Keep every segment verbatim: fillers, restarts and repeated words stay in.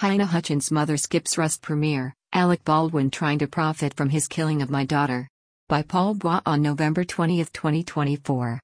Halyna Hutchins' mother skips Rust premiere, Alec Baldwin trying to profit from his killing of my daughter. By Paul Bois on November twentieth, twenty twenty-four.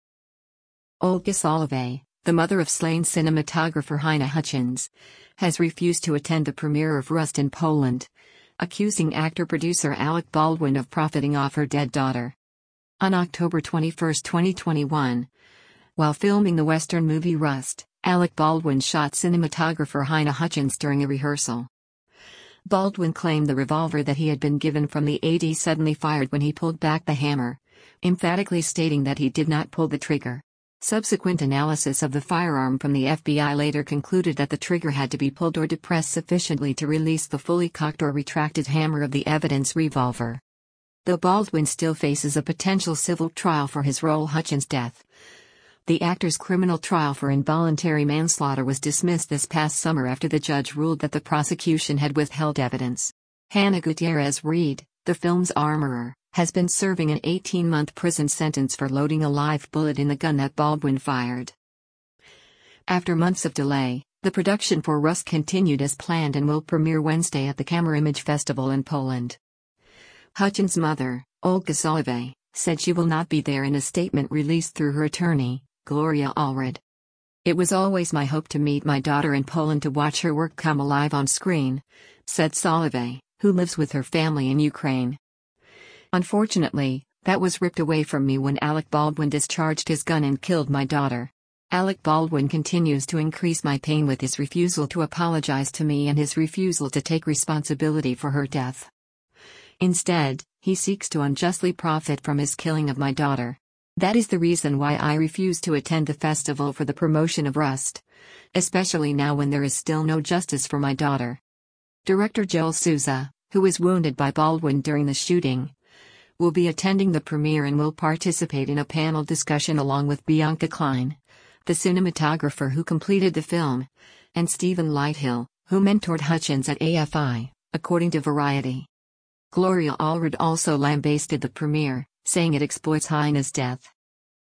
Olga Salovey, the mother of slain cinematographer Halyna Hutchins, has refused to attend the premiere of Rust in Poland, accusing actor-producer Alec Baldwin of profiting off her dead daughter. On October twenty-first, twenty twenty-one, while filming the Western movie Rust, Alec Baldwin shot cinematographer Halyna Hutchins during a rehearsal. Baldwin claimed the revolver that he had been given from the A D suddenly fired when he pulled back the hammer, emphatically stating that he did not pull the trigger. Subsequent analysis of the firearm from the F B I later concluded that the trigger had to be pulled or depressed sufficiently to release the fully cocked or retracted hammer of the evidence revolver. Though Baldwin still faces a potential civil trial for his role in Hutchins' death, the actor's criminal trial for involuntary manslaughter was dismissed this past summer after the judge ruled that the prosecution had withheld evidence. Hannah Gutierrez-Reed, the film's armorer, has been serving an eighteen-month prison sentence for loading a live bullet in the gun that Baldwin fired. After months of delay, the production for Rust continued as planned and will premiere Wednesday at the Camera Image Festival in Poland. Hutchins' mother, Olga Salovey, said she will not be there in a statement released through her attorney, Gloria Allred. "It was always my hope to meet my daughter in Poland to watch her work come alive on screen," said Salovey, who lives with her family in Ukraine. "Unfortunately, that was ripped away from me when Alec Baldwin discharged his gun and killed my daughter. Alec Baldwin continues to increase my pain with his refusal to apologize to me and his refusal to take responsibility for her death. Instead, he seeks to unjustly profit from his killing of my daughter. That is the reason why I refuse to attend the festival for the promotion of Rust, especially now when there is still no justice for my daughter." Director Joel Souza, who was wounded by Baldwin during the shooting, will be attending the premiere and will participate in a panel discussion along with Bianca Klein, the cinematographer who completed the film, and Stephen Lighthill, who mentored Hutchins at A F I, according to Variety. Gloria Allred also lambasted the premiere, saying it exploits Halyna's death.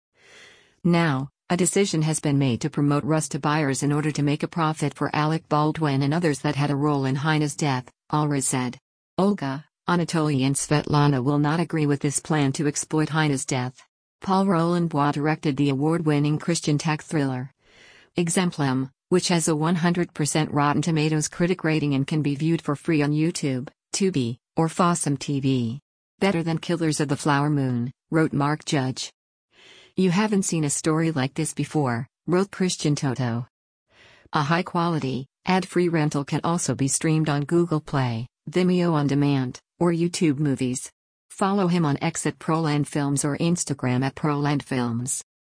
Now, a decision has been made to promote Rust to buyers in order to make a profit for Alec Baldwin and others that had a role in Halyna's death, Allred said. Olga, Anatoly and Svetlana will not agree with this plan to exploit Halyna's death. Paul Roland Bois directed the award-winning Christian tech thriller Exemplum, which has a one hundred percent Rotten Tomatoes critic rating and can be viewed for free on YouTube, Tubi, or Fossum T V. "Better than Killers of the Flower Moon," wrote Mark Judge. "You haven't seen a story like this before," wrote Christian Toto. A high-quality, ad-free rental can also be streamed on Google Play, Vimeo On Demand, or YouTube Movies. Follow him on X at Proland Films or Instagram at Proland Films.